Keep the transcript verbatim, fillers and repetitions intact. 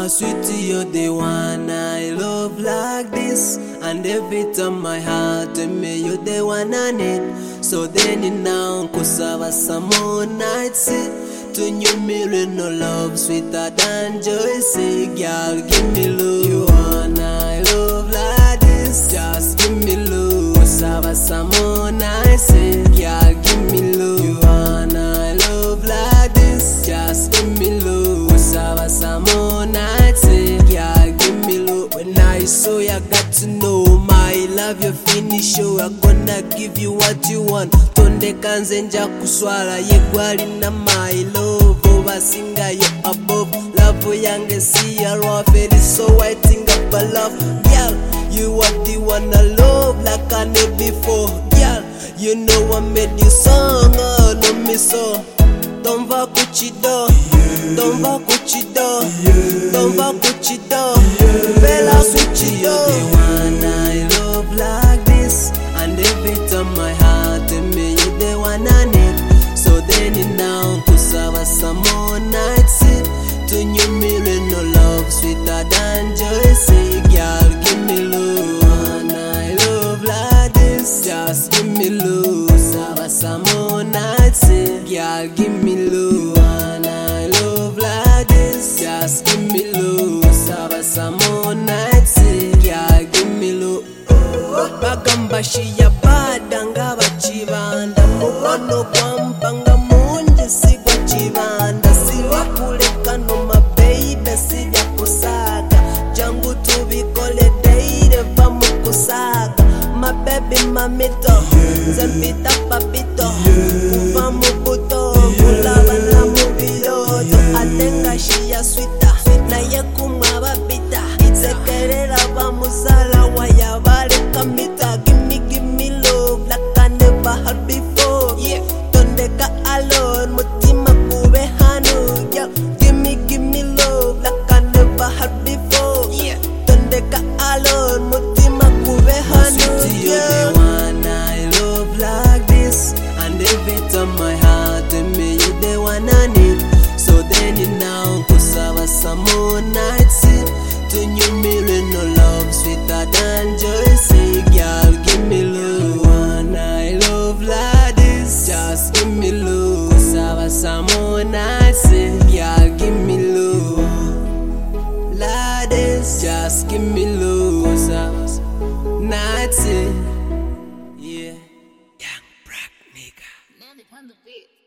My sweetie, you're the one I love like this. And every time my heart tell me you're the one I need. So then you now kusava some more nights. To new mirror no love sweeter than Joyce. Girl, give me love. You want I love like this. Just give me love. Kusava some more nights. Girl, give me love. You want I love like this. Just give me love. Kusava some more nights. Girl, give me love. When I saw you, I got to know my love. You finish, so I'm gonna give you what you want. Tonde kanzenja kuswala yegwali na my love. Singa you above love yange see a rough. It is so I think about love. Girl, you are the one I love like I never before. Girl, you know I made you song, oh no me so. Don't va kuchido, don't va kuchido, don't va kuchido. Bella kuchido. You're the one I love like this. And every time my heart tell me you're the one I need. So then you now kusava some more nights. To new mirror no love sweeter than Joyce. Girl, give me love. And I love like this. Just give me love. Kusava some more nights. Girl, give me love. And I love like this. Just give me love. Kusava some more nights. Girl, give me love. Bagamba shiya badanga bachibanda. Mubano kwampanga munje sigwa chibanda. Siwa kuleka no my baby sija kusaga. Jangu tubikole deire vamu kusaga. My baby mamito, zempita papito. Kuva mubuto, kulava na mubilo. To atenga shiya sweeta, na ye kumaba bita. Sekerera vamusala waya vale kamita. Give me, give me love like I never had before. Yeah, tondeka alone, mutima kube hanu. Yeah, give me, give me love like I never had before. Yeah, tondeka alone, mutima kube hanu. Yeah, you're the one I love like this. And every time my heart tell me you're the one I need. So then you now kusava some more nights. To new mirror no love sweeter than Joyce. Girl, give me love. One I love like this. Just give me love. Kusava some more nights. Girl, give me love like this. Just give me love. Kusava some nights. Yeah. Young Brack nigga. Now they on the beat.